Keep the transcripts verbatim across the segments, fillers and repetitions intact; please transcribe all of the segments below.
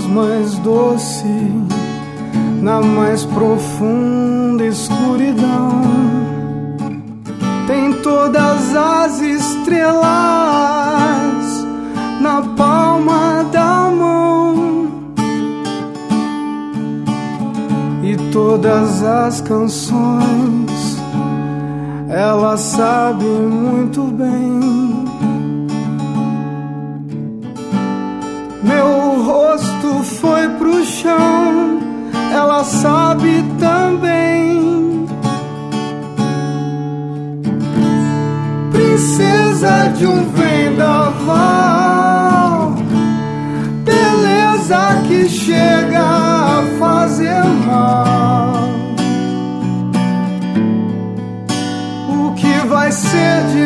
mais doce na mais profunda escuridão. Tem todas as estrelas na palma da mão e todas as canções ela sabe muito bem. Meu rosto foi pro chão, ela sabe também. Princesa de um vendaval, beleza que chega a fazer mal. O que vai ser de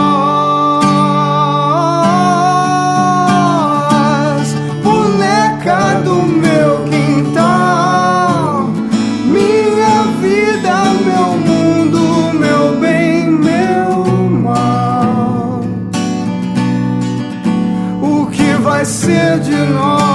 nós, boneca do meu quintal, minha vida, meu mundo, meu bem, meu mal. O que vai ser de nós?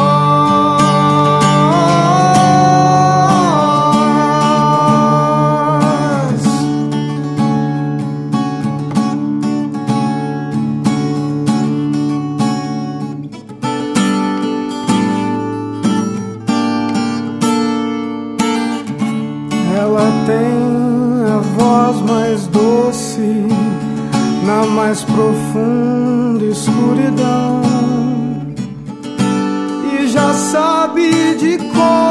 Ela tem a voz mais doce na mais profunda escuridão e já sabe de cor